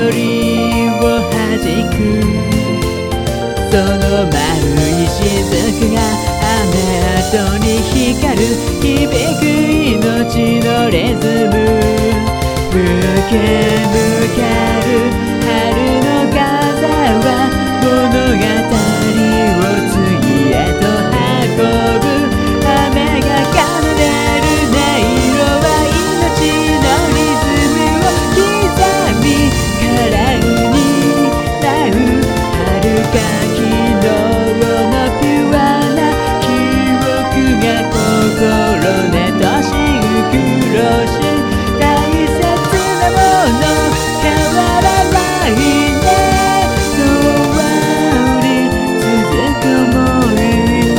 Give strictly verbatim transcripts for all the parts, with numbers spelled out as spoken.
緑を弾くその丸い雫が雨跡に光る響く命のリズム吹け向かる春の風は物語を次へと運ぶ雨が奏でる音色は命のリズムを刻み空に舞う遥か昨日のピュアな記憶が心根とシンクロし大切なもの変わらないね通り続く想い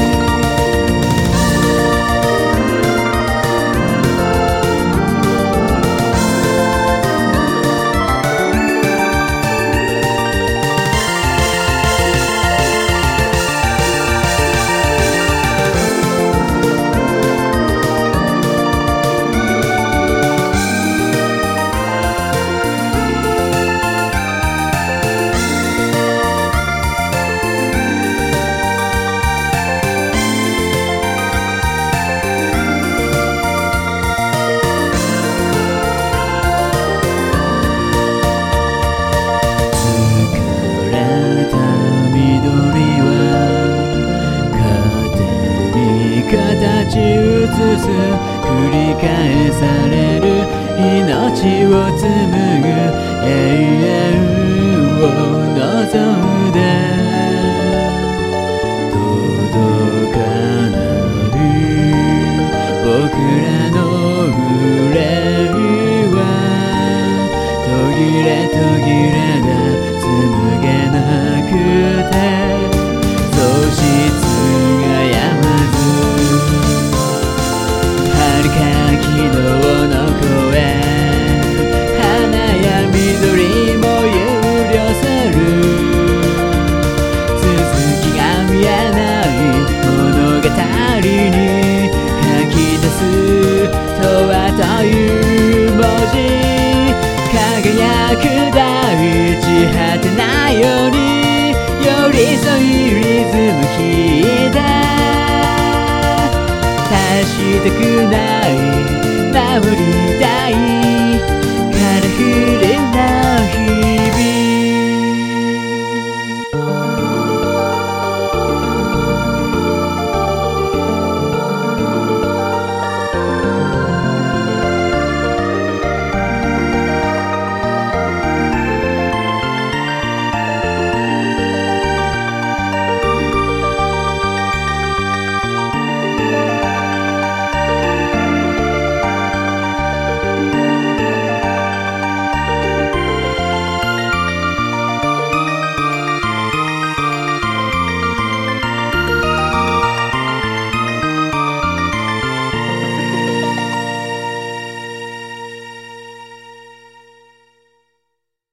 形移す繰り返される命を紡ぐ永遠を望んで届かない僕らの憂いは途切れ途切れで紡げなくて喪失がやまず遥か昨日の声花や緑も憂慮する続きが見えない物語に書き出すとはという文字輝く大地果てないように寄り添いリズム弾いて出したくない